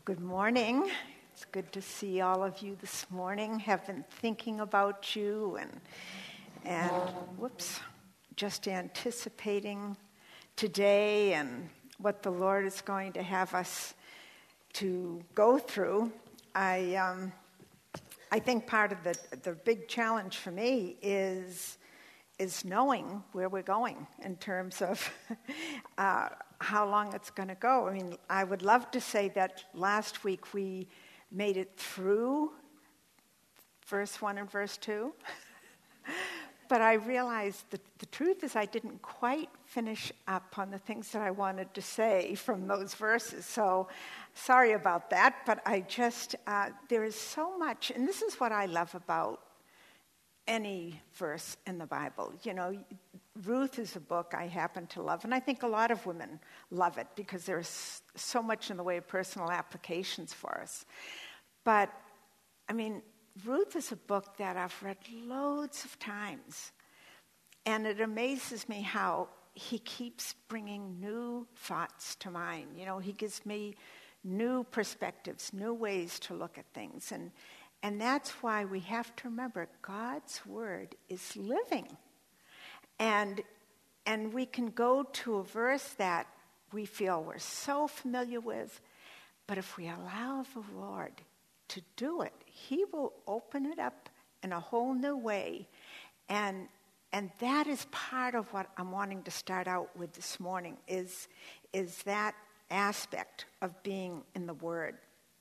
Good morning. It's good to see all of you this morning. Have been thinking about you and just anticipating today and what the Lord is going to have us to go through. I think part of the big challenge for me is knowing where we're going in terms of how long it's going to go. I mean, I would love to say that last week we made it through verse 1 and verse 2. But I realized that the truth is I didn't quite finish up on the things that I wanted to say from those verses. So sorry about that, but I just, there is so much, and this is what I love about any verse in the Bible. You know, Ruth is a book I happen to love, and I think a lot of women love it because there's so much in the way of personal applications for us. But, I mean, Ruth is a book that I've read loads of times, and it amazes me how he keeps bringing new thoughts to mind. You know, he gives me new perspectives, new ways to look at things, and that's why we have to remember God's word is living. And we can go to a verse that we feel we're so familiar with, but if we allow the Lord to do it, he will open it up in a whole new way. And that is part of what I'm wanting to start out with this morning, is that aspect of being in the Word.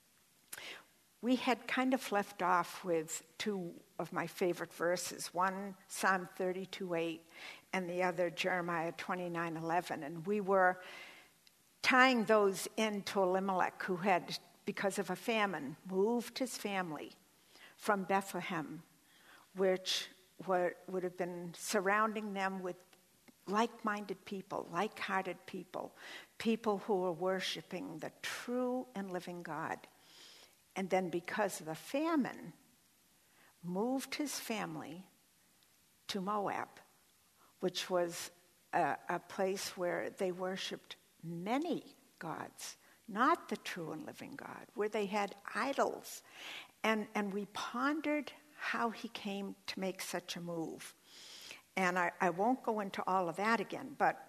We had kind of left off with two of my favorite verses, one Psalm 32:8 and the other Jeremiah 29:11. And we were tying those into Elimelech, who had, because of a famine, moved his family from Bethlehem, which would have been surrounding them with like-minded people, like-hearted people, people who were worshiping the true and living God. And then because of the famine, moved his family to Moab, which was a place where they worshipped many gods, not the true and living God, where they had idols. And we pondered how he came to make such a move. And I won't go into all of that again, but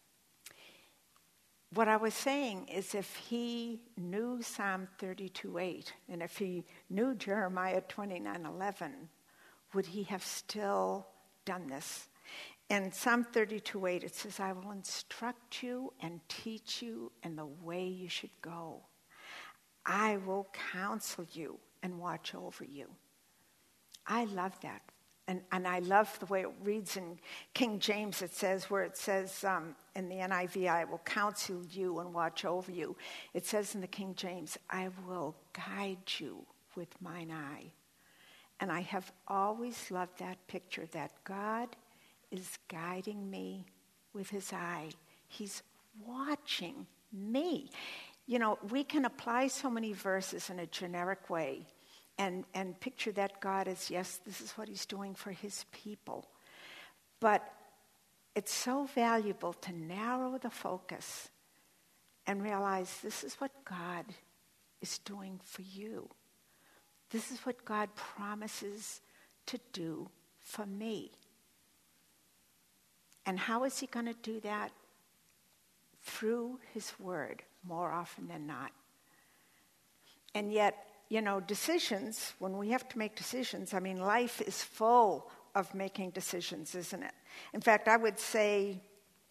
what I was saying is if he knew Psalm 32:8 and if he knew Jeremiah 29:11, would he have still done this? In Psalm 32:8 it says, I will instruct you and teach you in the way you should go. I will counsel you and watch over you. I love that. And I love the way it reads in King James. It says, where it says in the NIV, I will counsel you and watch over you. It says in the King James, I will guide you with mine eye. And I have always loved that picture that God is guiding me with his eye. He's watching me. You know, we can apply so many verses in a generic way and picture that God is, yes, this is what he's doing for his people. But it's so valuable to narrow the focus and realize this is what God is doing for you. This is what God promises to do for me. And how is he going to do that? Through his word, more often than not. And yet, you know, decisions, when we have to make decisions, I mean, life is full of making decisions, isn't it? In fact, I would say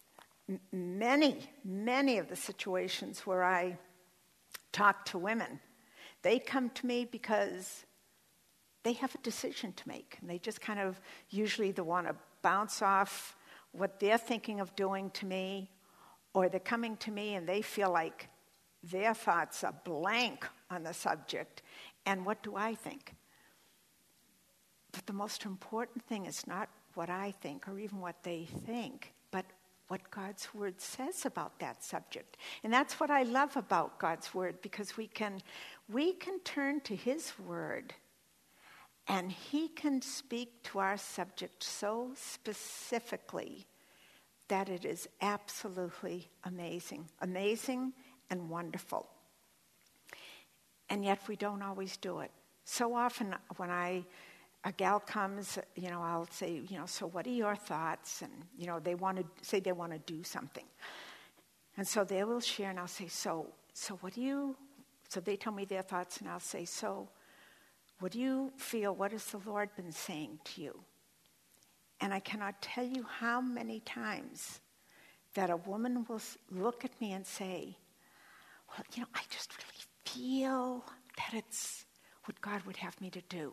many of the situations where I talk to women, they come to me because they have a decision to make. And they just kind of usually they want to bounce off what they're thinking of doing to me, or they're coming to me and they feel like their thoughts are blank on the subject. And what do I think? But the most important thing is not what I think or even what they think, but what God's word says about that subject. And that's what I love about God's word, because we can turn to his word and he can speak to our subject so specifically that it is absolutely amazing and wonderful. And yet we don't always do it. So often when a gal comes, I'll say, so what are your thoughts? And, they want to do something. And so they will share, and I'll say, so they tell me their thoughts, and I'll say, so what do you feel? What has the Lord been saying to you? And I cannot tell you how many times that a woman will look at me and say, well, I just really feel that it's what God would have me to do.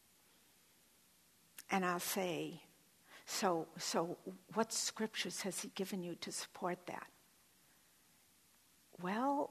And I'll say, so what scriptures has he given you to support that? Well,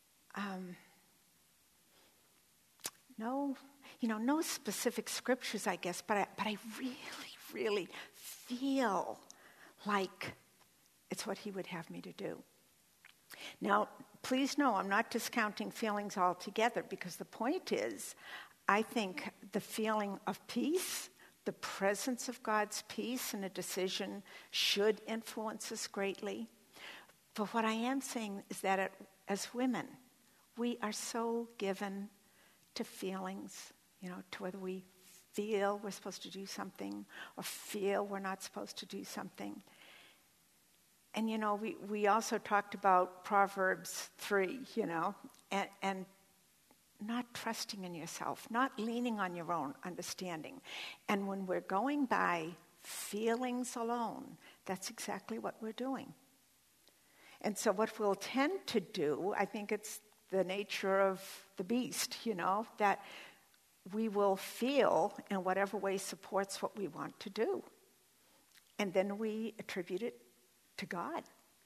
no specific scriptures, I guess, but I really, really feel like it's what he would have me to do. Now, please know I'm not discounting feelings altogether, because the point is, I think the feeling of peace, the presence of God's peace in a decision should influence us greatly. But what I am saying is that as women, we are so given to feelings, to whether we feel we're supposed to do something or feel we're not supposed to do something. And, we also talked about Proverbs 3, and not trusting in yourself, not leaning on your own understanding. And when we're going by feelings alone, that's exactly what we're doing. And so what we'll tend to do, I think it's the nature of the beast, that we will feel in whatever way supports what we want to do. And then we attribute it to God.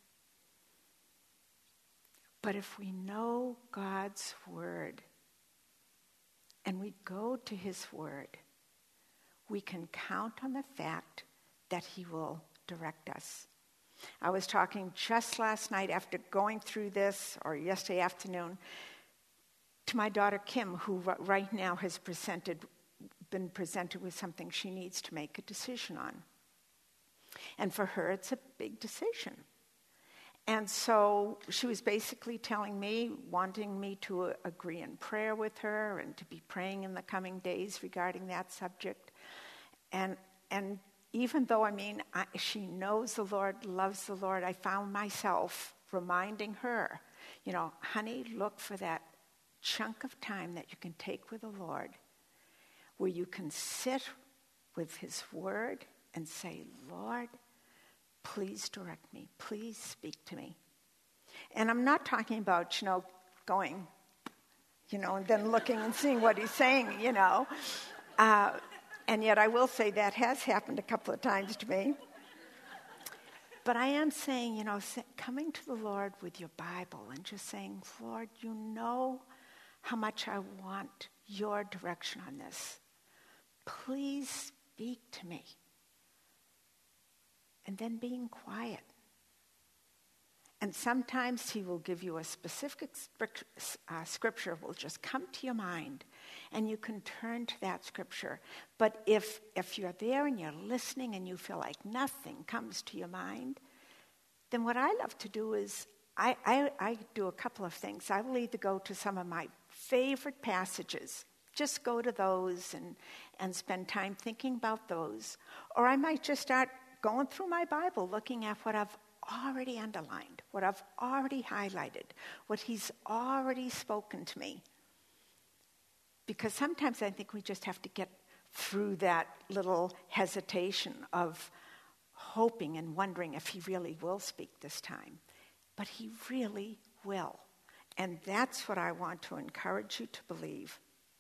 But if we know God's word and we go to his word, we can count on the fact that he will direct us. I was talking just last night after going through this, or yesterday afternoon, to my daughter Kim, who right now has been presented with something she needs to make a decision on. And for her, it's a big decision. And so she was basically telling me, wanting me to agree in prayer with her and to be praying in the coming days regarding that subject. And even though, she knows the Lord, loves the Lord, I found myself reminding her, honey, look for that chunk of time that you can take with the Lord where you can sit with his word and say, Lord, please direct me. Please speak to me. And I'm not talking about, going, and then looking and seeing what he's saying, And yet I will say that has happened a couple of times to me. But I am saying, coming to the Lord with your Bible and just saying, Lord, you know how much I want your direction on this. Please speak to me. And then being quiet. And sometimes he will give you a specific scripture will just come to your mind, and you can turn to that scripture. But if you're there and you're listening and you feel like nothing comes to your mind, then what I love to do is I do a couple of things. I will either go to some of my favorite passages, just go to those and spend time thinking about those. Or I might just start going through my Bible, looking at what I've already underlined, what I've already highlighted, what he's already spoken to me. Because sometimes I think we just have to get through that little hesitation of hoping and wondering if he really will speak this time. But he really will. And that's what I want to encourage you to believe.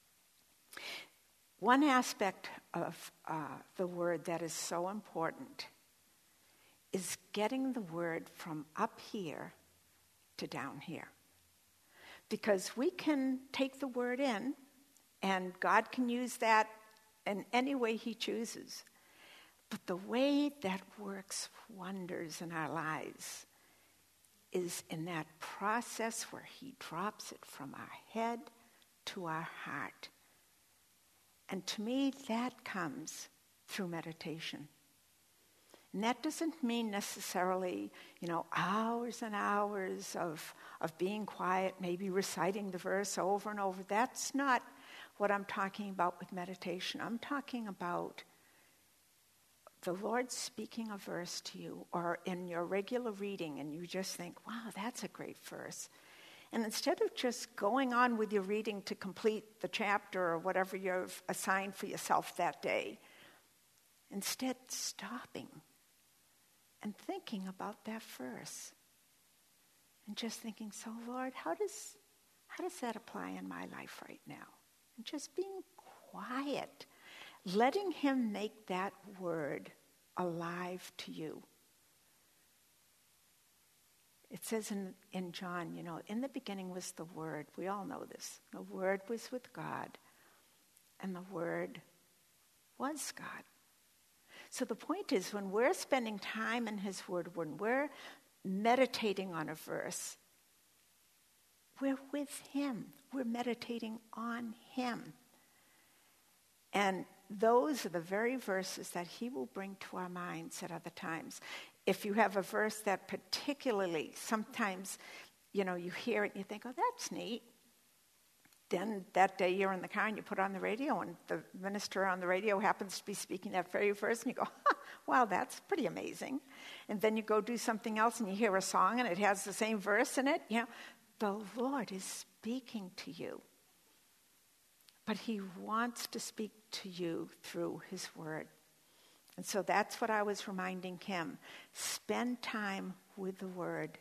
One aspect of the word that is so important is getting the word from up here to down here. Because we can take the word in, and God can use that in any way he chooses. But the way that works wonders in our lives is in that process where he drops it from our head to our heart. And to me, that comes through meditation. And that doesn't mean necessarily, hours and hours of being quiet, maybe reciting the verse over and over. That's not what I'm talking about with meditation. I'm talking about the Lord speaking a verse to you, or in your regular reading, and you just think, wow, that's a great verse. And instead of just going on with your reading to complete the chapter or whatever you've assigned for yourself that day, instead stopping and thinking about that verse. And just thinking, so Lord, how does that apply in my life right now? And just being quiet, letting him make that word alive to you. It says in John, in the beginning was the Word. We all know this. The Word was with God, and the Word was God. So the point is, when we're spending time in his Word, when we're meditating on a verse, we're with him. We're meditating on him. And those are the very verses that he will bring to our minds at other times. If you have a verse that particularly, sometimes, you hear it and you think, oh, that's neat. Then that day you're in the car and you put on the radio and the minister on the radio happens to be speaking that very verse and you go, wow, that's pretty amazing. And then you go do something else and you hear a song and it has the same verse in it. The Lord is speaking to you. But he wants to speak to you through his word. And so that's what I was reminding him. Spend time with the word.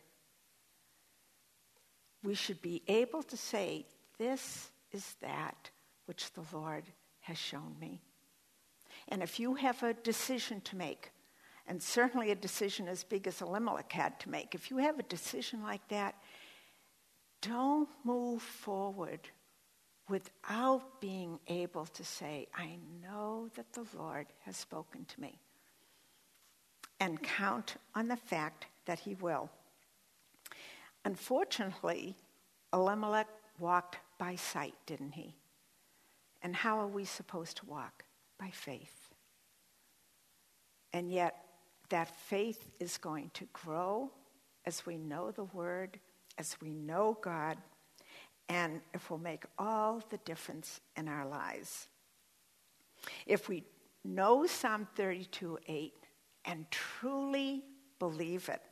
We should be able to say, this is that which the Lord has shown me. And if you have a decision to make, and certainly a decision as big as Elimelech had to make, if you have a decision like that, don't move forward without being able to say, I know that the Lord has spoken to me. And count on the fact that he will. Unfortunately, Elimelech walked by sight, didn't he? And how are we supposed to walk? By faith. And yet, that faith is going to grow as we know the word, as we know God, and it will make all the difference in our lives. If we know Psalm 32:8 and truly believe it,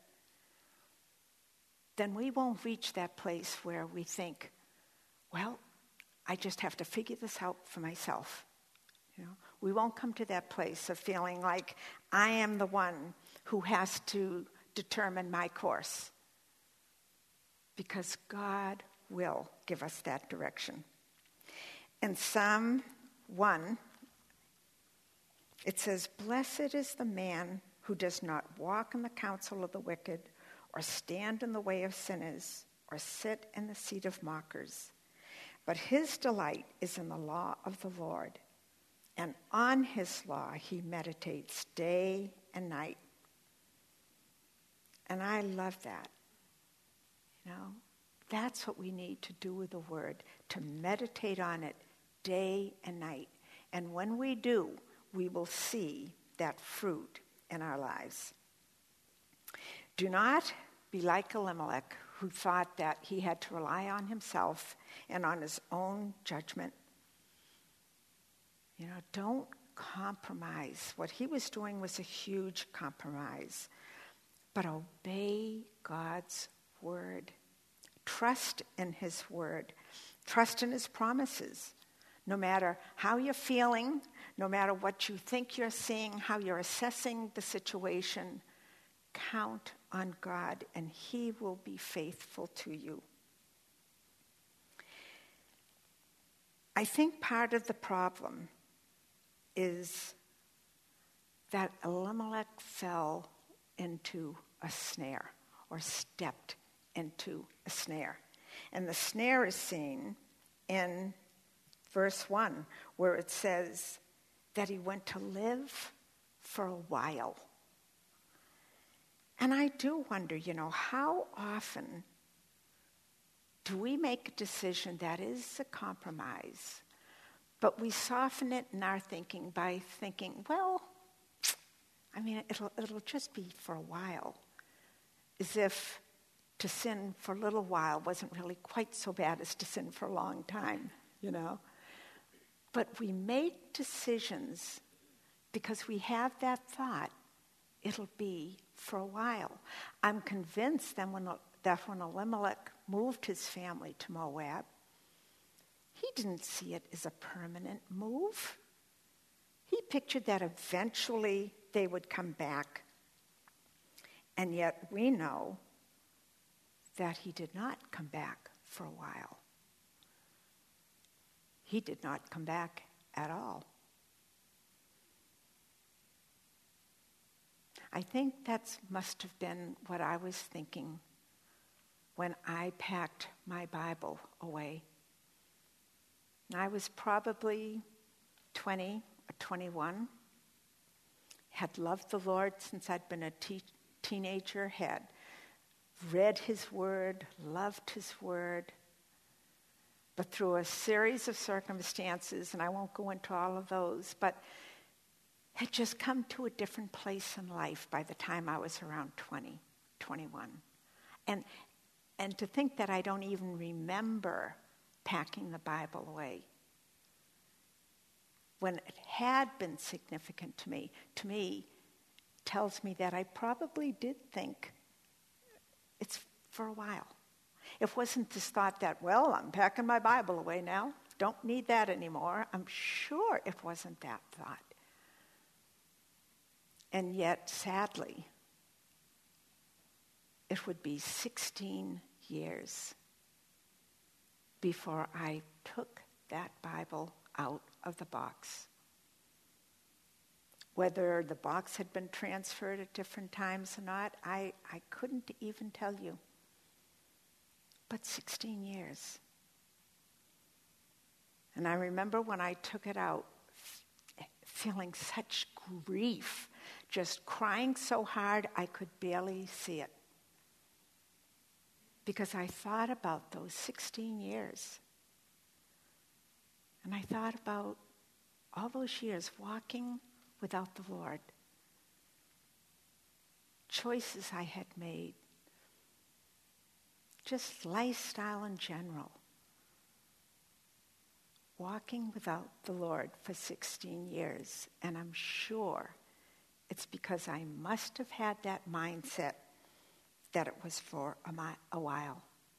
then we won't reach that place where we think, well, I just have to figure this out for myself. We won't come to that place of feeling like I am the one who has to determine my course. Because God will give us that direction. In Psalm 1, it says, blessed is the man who does not walk in the counsel of the wicked, or stand in the way of sinners, or sit in the seat of mockers. But his delight is in the law of the Lord, and on his law he meditates day and night. And I love that. That's what we need to do with the word, to meditate on it day and night. And when we do, we will see that fruit in our lives. Do not be like Elimelech, who thought that he had to rely on himself and on his own judgment. Don't compromise. What he was doing was a huge compromise. But obey God's word. Trust in his word. Trust in his promises. No matter how you're feeling, no matter what you think you're seeing, how you're assessing the situation, count on God and he will be faithful to you. I think part of the problem is that Elimelech fell into a snare, or stepped into a snare. And the snare is seen in verse 1, where it says that he went to live for a while. And I do wonder, how often do we make a decision that is a compromise, but we soften it in our thinking by thinking, well, I mean, it'll just be for a while. As if to sin for a little while wasn't really quite so bad as to sin for a long time, you know. But we make decisions because we have that thought, it'll be for a while. I'm convinced that when Elimelech moved his family to Moab, he didn't see it as a permanent move. He pictured that eventually they would come back. And yet we know that he did not come back for a while. He did not come back at all. I think that must have been what I was thinking when I packed my Bible away. I was probably 20 or 21, had loved the Lord since I'd been a teenager, had read his word, loved his word, but through a series of circumstances, and I won't go into all of those, but had just come to a different place in life by the time I was around 20, 21. And to think that I don't even remember packing the Bible away, when it had been significant to me, tells me that I probably did think it's for a while. It wasn't this thought that, well, I'm packing my Bible away now, don't need that anymore. I'm sure it wasn't that thought. And yet, sadly, it would be 16 years before I took that Bible out of the box. Whether the box had been transferred at different times or not, I couldn't even tell you. But 16 years. And I remember when I took it out, feeling such grief, just crying so hard I could barely see it. Because I thought about those 16 years. And I thought about all those years walking without the Lord. Choices I had made. Just lifestyle in general. Walking without the Lord for 16 years. And I'm sure it's because I must have had that mindset that it was for a while.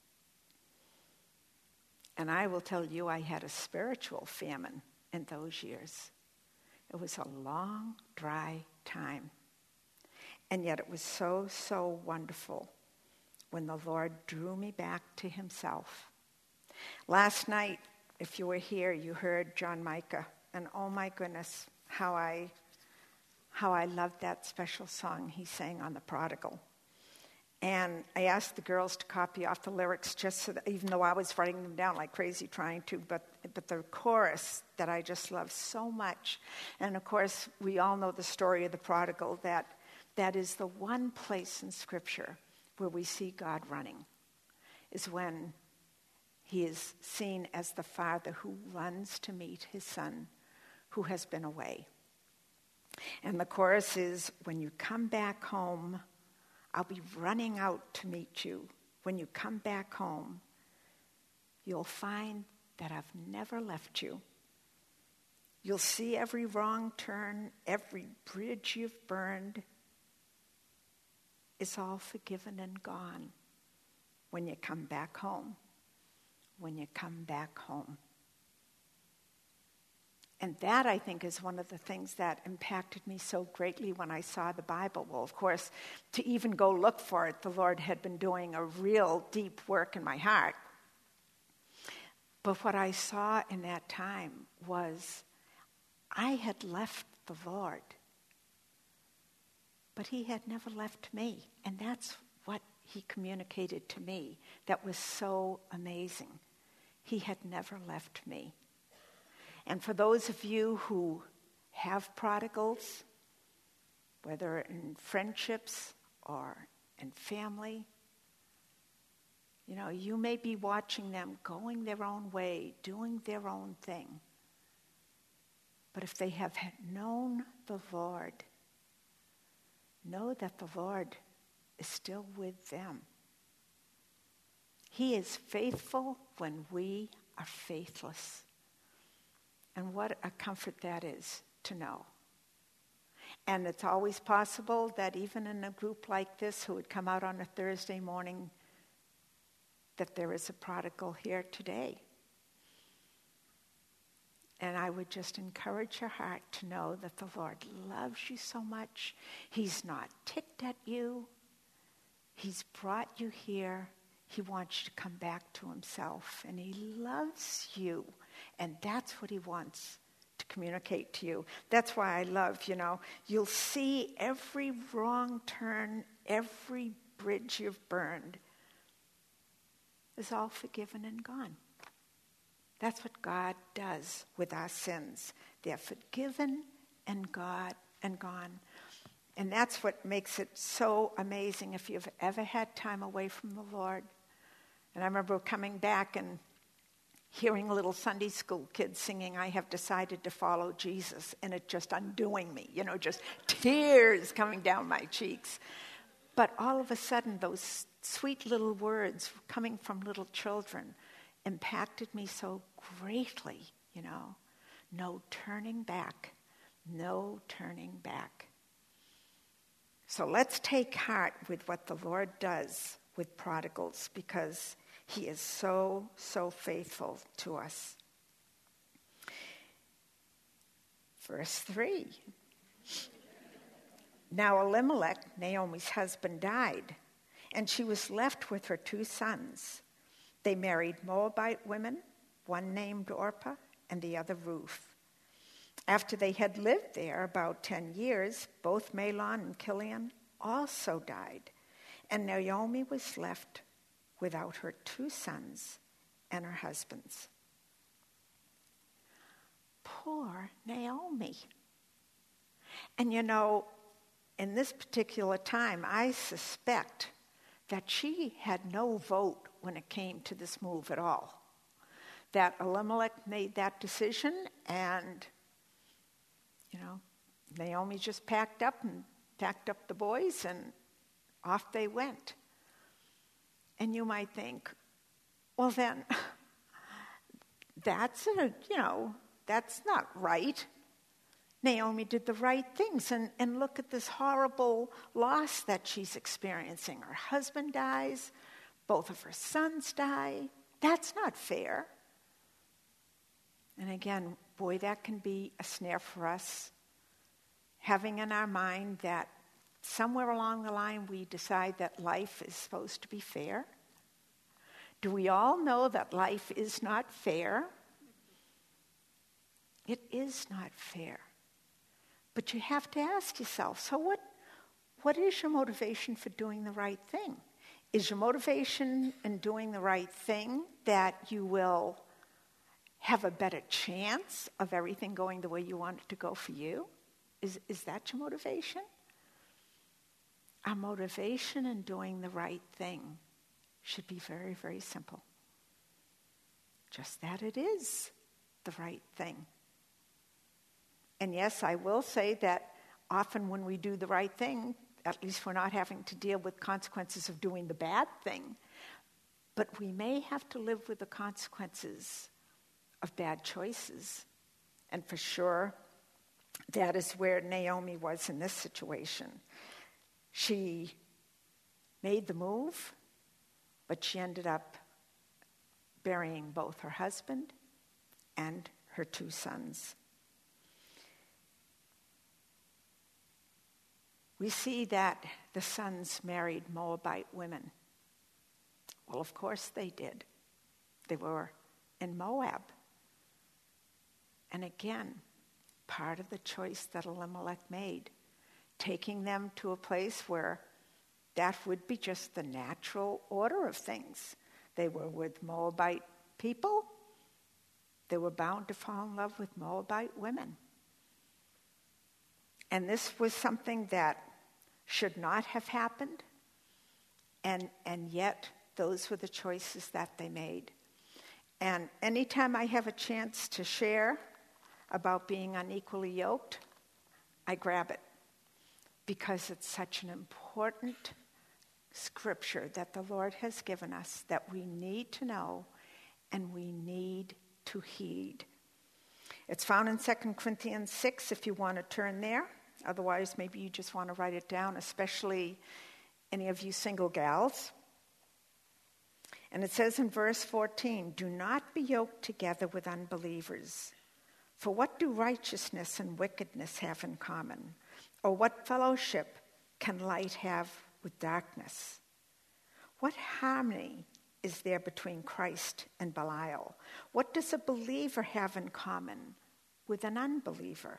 And I will tell you, I had a spiritual famine in those years. It was a long, dry time. And yet it was so, so wonderful when the Lord drew me back to himself. Last night, if you were here, you heard John Micah. And oh my goodness, how I loved that special song he sang on the prodigal. And I asked the girls to copy off the lyrics just so that, even though I was writing them down like crazy trying to, but the chorus that I just love so much. And of course, we all know the story of the prodigal, that is the one place in Scripture where we see God running, is when he is seen as the father who runs to meet his son who has been away. And the chorus is, when you come back home, I'll be running out to meet you. When you come back home, you'll find that I've never left you. You'll see every wrong turn, every bridge you've burned is all forgiven and gone when you come back home. When you come back home. And that, I think, is one of the things that impacted me so greatly when I saw the Bible. Well, of course, to even go look for it, the Lord had been doing a real deep work in my heart. But what I saw in that time was I had left the Lord, but he had never left me. And that's what he communicated to me that was so amazing. He had never left me. And for those of you who have prodigals, whether in friendships or in family, you know, you may be watching them going their own way, doing their own thing. But if they have known the Lord, know that the Lord is still with them. He is faithful when we are faithless. And what a comfort that is to know. And it's always possible that even in a group like this who would come out on a Thursday morning, that there is a prodigal here today. And I would just encourage your heart to know that the Lord loves you so much. He's not ticked at you. He's brought you here. He wants you to come back to himself. And he loves you. And that's what he wants to communicate to you. That's why I love, you'll see every wrong turn, every bridge you've burned is all forgiven and gone. That's what God does with our sins. They're forgiven and gone. And that's what makes it so amazing if you've ever had time away from the Lord. And I remember coming back and hearing little Sunday school kids singing, "I have decided to follow Jesus," and it just undoing me, just tears coming down my cheeks. But all of a sudden, those sweet little words coming from little children impacted me so greatly, No turning back, no turning back. So let's take heart with what the Lord does with prodigals, because he is so, so faithful to us. Verse 3. Now Elimelech, Naomi's husband, died, and she was left with her 2 sons. They married Moabite women, one named Orpah and the other Ruth. After they had lived there about 10 years, both Mahlon and Chilion also died, and Naomi was left without her 2 sons and her husbands. Poor Naomi. And in this particular time, I suspect that she had no vote when it came to this move at all. That Elimelech made that decision, and, Naomi just packed up the boys, and off they went. And you might think, well then, that's not right. Naomi did the right things, and look at this horrible loss that she's experiencing. Her husband dies, both of her sons die. That's not fair. And again, boy, that can be a snare for us, having in our mind that somewhere along the line we decide that life is supposed to be fair. Do we all know that life is not fair? It is not fair. But you have to ask yourself, so what is your motivation for doing the right thing? Is your motivation in doing the right thing that you will have a better chance of everything going the way you want it to go for you? Is that your motivation? Our motivation in doing the right thing should be very, very simple. Just that it is the right thing. And yes, I will say that often when we do the right thing, at least we're not having to deal with consequences of doing the bad thing, but we may have to live with the consequences of bad choices. And for sure, that is where Naomi was in this situation. She made the move, but she ended up burying both her husband and her 2 sons. We see that the sons married Moabite women. Well, of course they did. They were in Moab. And again, part of the choice that Elimelech made, taking them to a place where that would be just the natural order of things. They were with Moabite people. They were bound to fall in love with Moabite women. And this was something that should not have happened. And yet, those were the choices that they made. And anytime I have a chance to share about being unequally yoked, I grab it. because it's such an important scripture that the Lord has given us that we need to know and we need to heed. It's found in 2 Corinthians 6 if you want to turn there. Otherwise, maybe you just want to write it down, especially any of you single gals. And it says in verse 14, "Do not be yoked together with unbelievers. For what do righteousness and wickedness have in common? Or what fellowship can light have with darkness? What harmony is there between Christ and Belial? What does a believer have in common with an unbeliever?"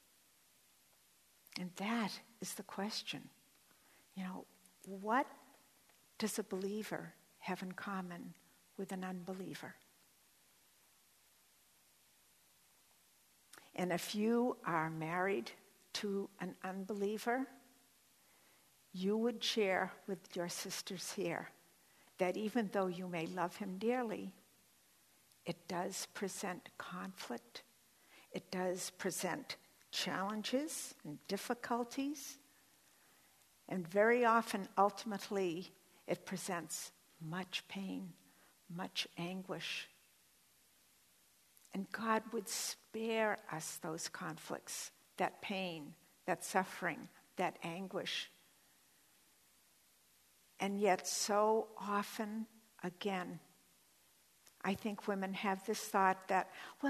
And that is the question. What does a believer have in common with an unbeliever? And if you are married to an unbeliever, you would share with your sisters here that even though you may love him dearly, it does present conflict. It does present challenges and difficulties. And very often, ultimately, it presents much pain, much anguish. And God would spare us those conflicts, that pain, that suffering, that anguish. And yet so often, again, I think women have this thought that,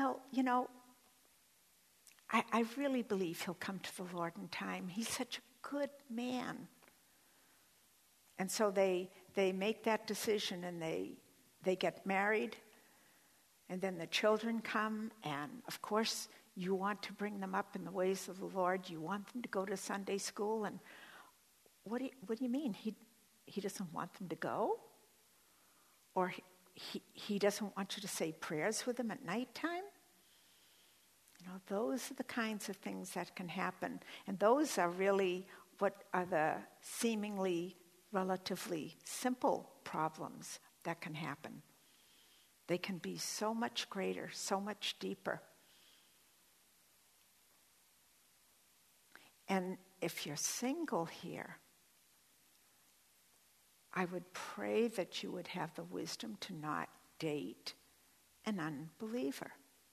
I really believe he'll come to the Lord in time. He's such a good man. And so they make that decision and they get married, and then the children come, and of course you want to bring them up in the ways of the Lord. You want them to go to Sunday school, and what do you mean? He doesn't want them to go? Or he doesn't want you to say prayers with them at nighttime? Those are the kinds of things that can happen. And those are really what are the seemingly relatively simple problems that can happen. They can be so much greater, so much deeper. And if you're single here, I would pray that you would have the wisdom to not date an unbeliever.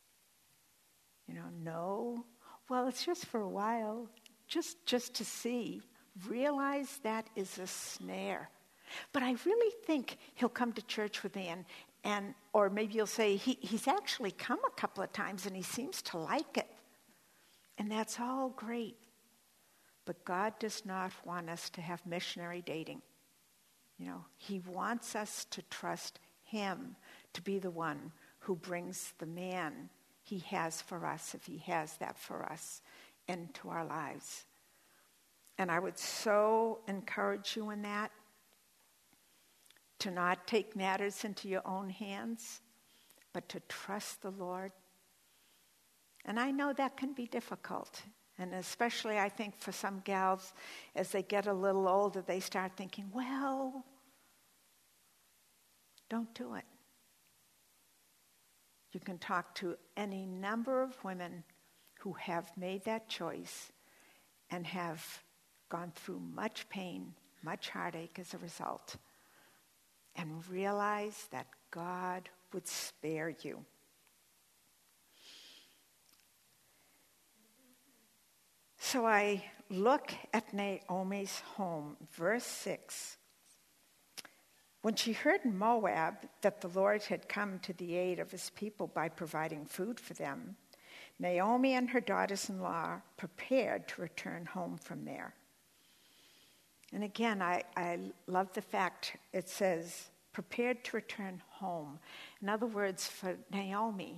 It's just for a while, just to see. Realize that is a snare. But I really think he'll come to church with me, or maybe you'll say, he's actually come a couple of times and he seems to like it. And that's all great. But God does not want us to have missionary dating. He wants us to trust him to be the one who brings the man he has for us, if he has that for us, into our lives. And I would so encourage you in that, to not take matters into your own hands, but to trust the Lord. And I know that can be difficult. And especially, I think, for some gals, as they get a little older, they start thinking, don't do it. You can talk to any number of women who have made that choice and have gone through much pain, much heartache as a result, and realize that God would spare you. So I look at Naomi's home, verse 6. When she heard in Moab that the Lord had come to the aid of his people by providing food for them, Naomi and her daughters-in-law prepared to return home from there. And again, I love the fact it says, prepared to return home. In other words, for Naomi,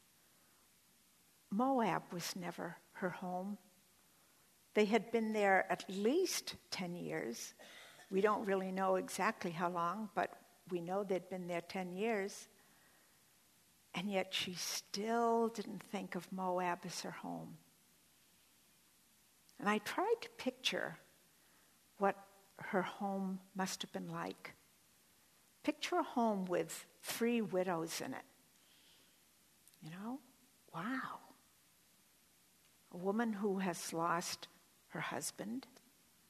Moab was never her home. They had been there at least 10 years. We don't really know exactly how long, but we know they'd been there 10 years. And yet she still didn't think of Moab as her home. And I tried to picture what her home must have been like. Picture a home with 3 widows in it. Wow. A woman who has lost her husband,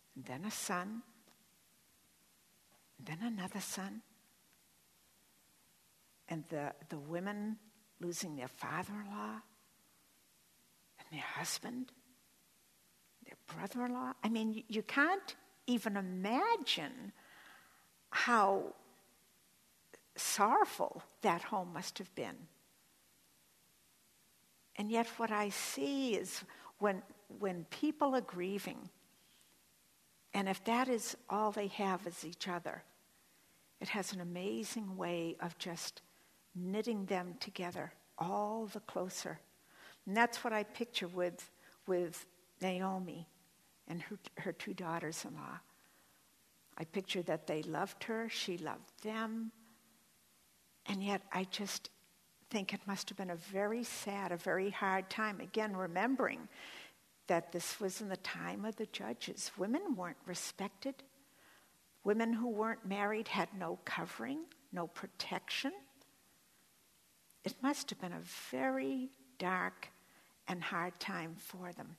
and then a son, and then another son, and the women losing their father-in-law, and their husband, their brother-in-law. I mean, you can't even imagine how sorrowful that home must have been. And yet what I see is when people are grieving, and if that is all they have is each other, it has an amazing way of just knitting them together all the closer. And that's what I picture with Naomi and her two daughters-in-law. I picture that they loved her, she loved them, and yet I just think it must have been a very sad, a very hard time. Again, remembering that this was in the time of the judges. Women weren't respected. Women who weren't married had no covering, no protection. It must have been a very dark and hard time for them.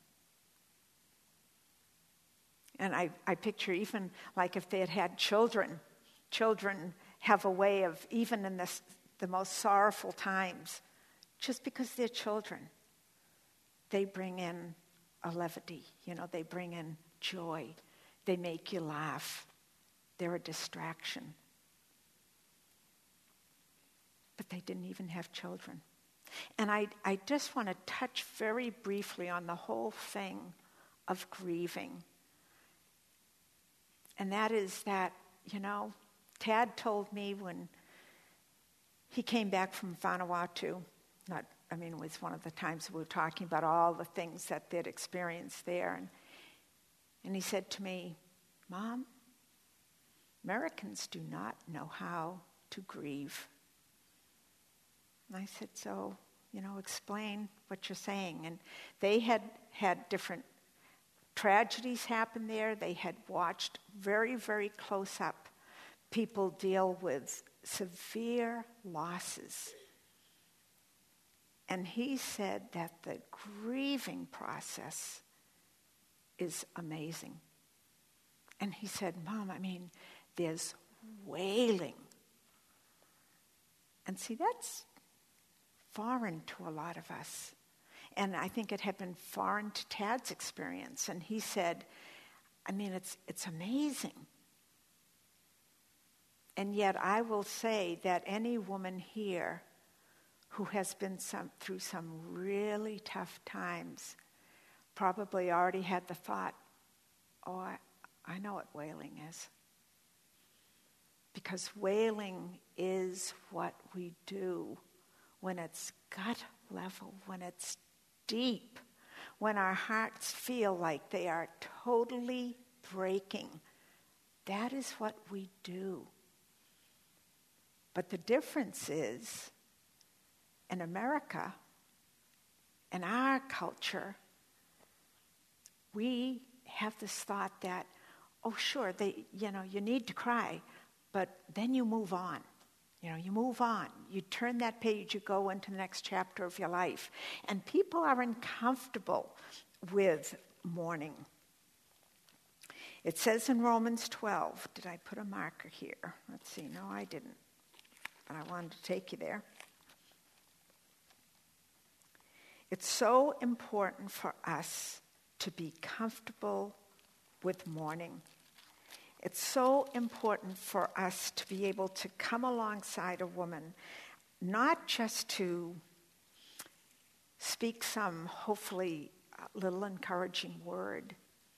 And I picture even like if they had had children have a way of, even in the most sorrowful times, just because they're children, they bring in a levity, they bring in joy. They make you laugh. They're a distraction. But they didn't even have children. And I just want to touch very briefly on the whole thing of grieving. And that is that, Tad told me when he came back from Vanuatu, it was one of the times we were talking about all the things that they'd experienced there. And he said to me, Mom, Americans do not know how to grieve. And I said, so, explain what you're saying. And they had different tragedies happen there. They had watched very, very close up people deal with severe losses. And he said that the grieving process is amazing. And he said, Mom, there's wailing. And see, that's foreign to a lot of us. And I think it had been foreign to Tad's experience. And he said, it's amazing. And yet I will say that any woman here who has been through some really tough times probably already had the thought, I know what wailing is. Because wailing is what we do when it's gut level, when it's deep, when our hearts feel like they are totally breaking. That is what we do. But the difference is, in America, in our culture, we have this thought that, sure, you need to cry, but then you move on. You move on. You turn that page, you go into the next chapter of your life. And people are uncomfortable with mourning. It says in Romans 12, did I put a marker here? Let's see, no, I didn't. But I wanted to take you there. It's so important for us to be comfortable with mourning. It's so important for us to be able to come alongside a woman, not just to speak some, hopefully, little encouraging word,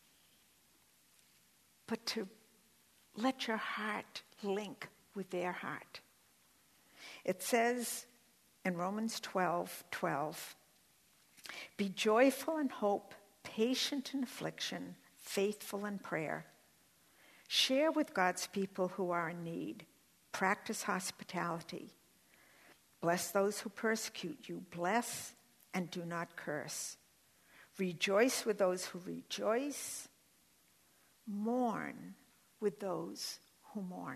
but to let your heart link with their heart. It says in Romans 12:12, be joyful in hope, patient in affliction, faithful in prayer. Share with God's people who are in need. Practice hospitality. Bless those who persecute you. Bless and do not curse. Rejoice with those who rejoice. Mourn with those who mourn.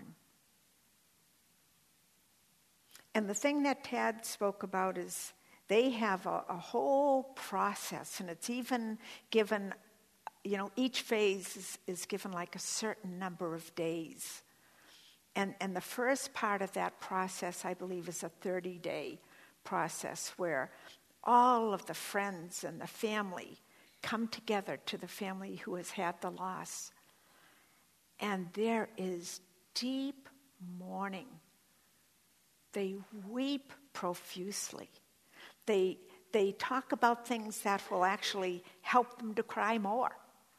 And the thing that Tad spoke about is they have a whole process, and it's even given, each phase is given like a certain number of days. And the first part of that process, I believe, is a 30-day process where all of the friends and the family come together to the family who has had the loss. And there is deep mourning. They weep profusely. They talk about things that will actually help them to cry more.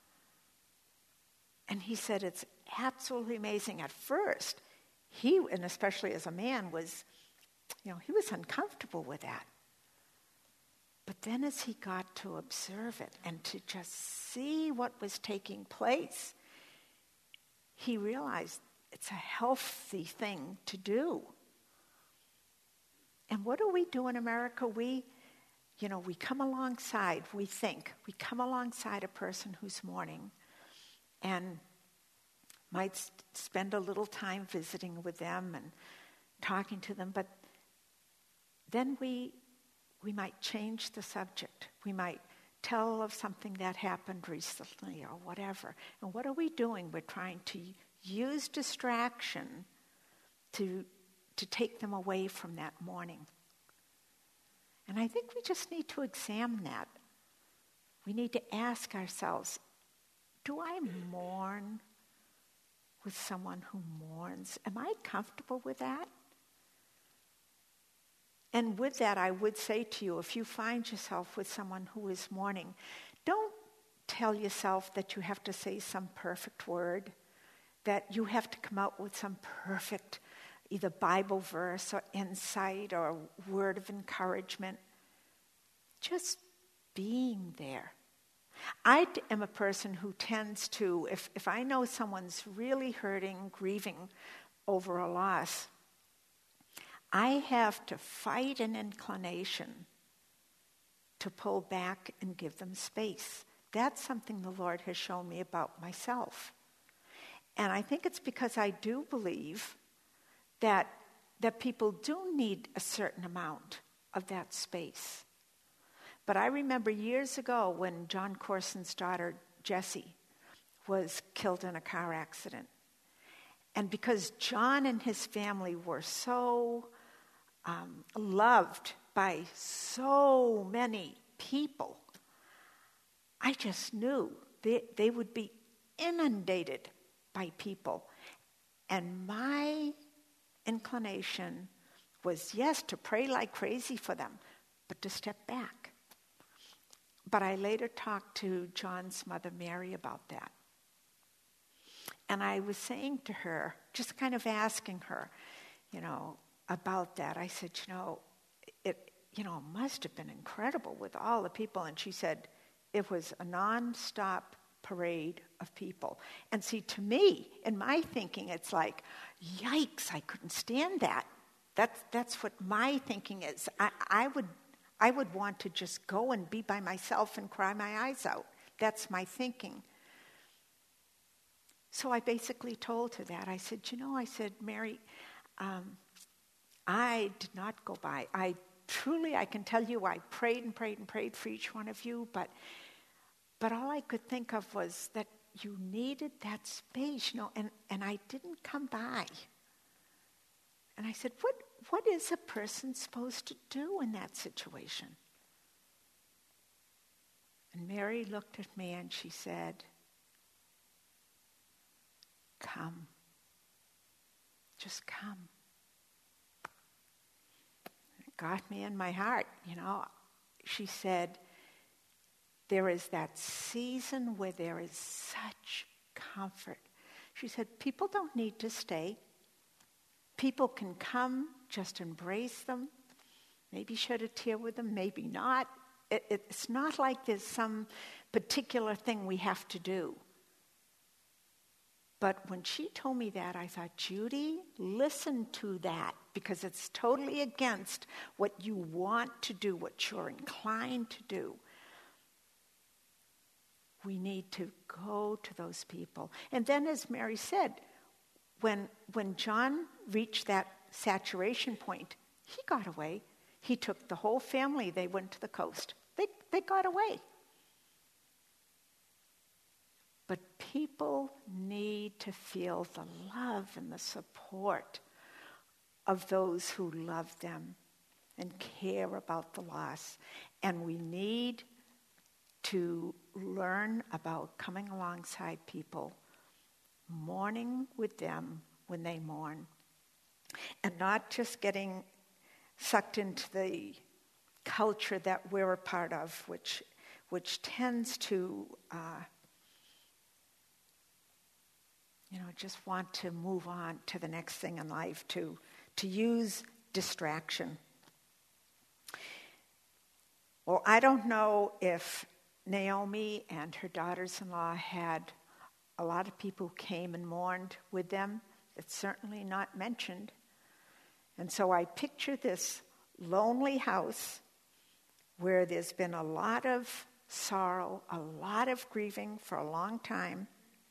And he said it's absolutely amazing. At first, he, and especially as a man, he was uncomfortable with that. But then as he got to observe it and to just see what was taking place, he realized it's a healthy thing to do. And what do we do in America? We come alongside a person who's mourning and might spend a little time visiting with them and talking to them, but then we might change the subject. We might tell of something that happened recently or whatever. And what are we doing? We're trying to use distraction to take them away from that mourning. And I think we just need to examine that. We need to ask ourselves, do I mourn with someone who mourns? Am I comfortable with that? And with that, I would say to you, if you find yourself with someone who is mourning, don't tell yourself that you have to say some perfect word, that you have to come out with some perfect either Bible verse or insight or word of encouragement. Just being there. I am a person who tends to, if I know someone's really hurting, grieving over a loss, I have to fight an inclination to pull back and give them space. That's something the Lord has shown me about myself. And I think it's because I do believe that people do need a certain amount of that space. But I remember years ago when John Corson's daughter, Jessie, was killed in a car accident. And because John and his family were so loved by so many people, I just knew they would be inundated by people. And my inclination was, yes, to pray like crazy for them, but to step back. But I later talked to John's mother, Mary, about that. And I was saying to her, just kind of asking her, about that. I said, it must have been incredible with all the people. And she said, it was a nonstop parade of people. And see, to me, in my thinking, it's like, yikes, I couldn't stand that. That's what my thinking is. I would want to just go and be by myself and cry my eyes out. That's my thinking. So I basically told her that. I said, Mary, I did not go by. I can tell you, I prayed and prayed and prayed for each one of you, but all I could think of was that you needed that space, and I didn't come by. And I said, what is a person supposed to do in that situation? And Mary looked at me and she said, come. Just come. It got me in my heart, She said, there is that season where there is such comfort. She said, people don't need to stay. People can come, just embrace them, maybe shed a tear with them, maybe not. It's not like there's some particular thing we have to do. But when she told me that, I thought, Judy, listen to that, because it's totally against what you want to do, what you're inclined to do. We need to go to those people. And then, as Mary said, when John reached that saturation point, he got away. He took the whole family. They went to the coast. They got away. But people need to feel the love and the support of those who love them and care about the loss. And we need to learn about coming alongside people, mourning with them when they mourn, and not just getting sucked into the culture that we're a part of, which tends to just want to move on to the next thing in life, to use distraction. Well, I don't know if Naomi and her daughters-in-law had a lot of people who came and mourned with them. It's certainly not mentioned. And so I picture this lonely house where there's been a lot of sorrow, a lot of grieving for a long time.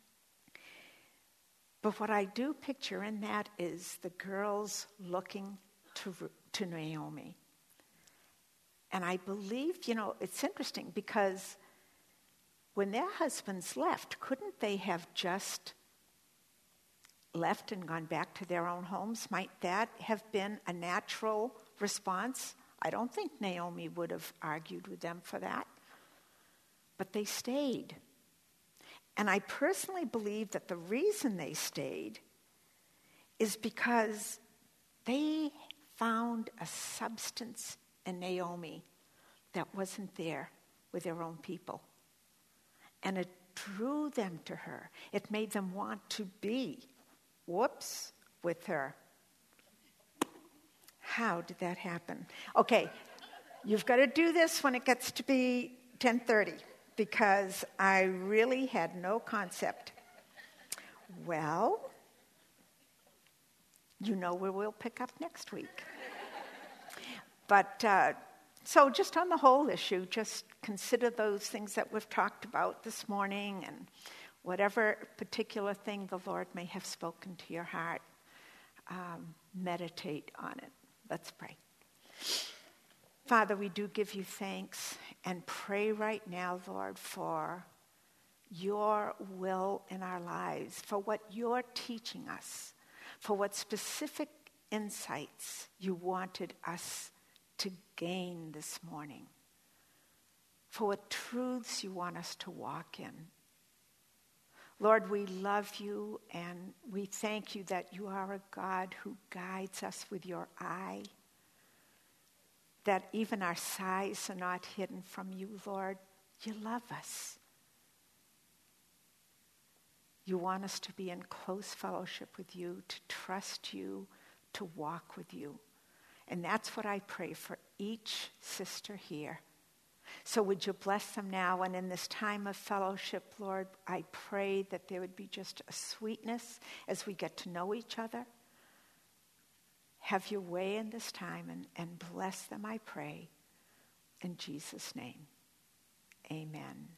But what I do picture in that is the girls looking to Naomi. And I believe, it's interesting because when their husbands left, couldn't they have just left and gone back to their own homes? Might that have been a natural response? I don't think Naomi would have argued with them for that. But they stayed. And I personally believe that the reason they stayed is because they found a substance in Naomi that wasn't there with their own people. And it drew them to her. It made them want to be, with her. How did that happen? Okay, you've got to do this when it gets to be 10:30, because I really had no concept. Well, where we'll pick up next week. But so just on the whole issue, just consider those things that we've talked about this morning, and whatever particular thing the Lord may have spoken to your heart, meditate on it. Let's pray. Father, we do give you thanks and pray right now, Lord, for your will in our lives, for what you're teaching us, for what specific insights you wanted us to gain this morning, for what truths you want us to walk in. Lord, we love you and we thank you that you are a God who guides us with your eye, that even our sighs are not hidden from you, Lord. You love us. You want us to be in close fellowship with you, to trust you, to walk with you. And that's what I pray for each sister here. So would you bless them now, and in this time of fellowship, Lord, I pray that there would be just a sweetness as we get to know each other. Have your way in this time and bless them, I pray. In Jesus' name, amen.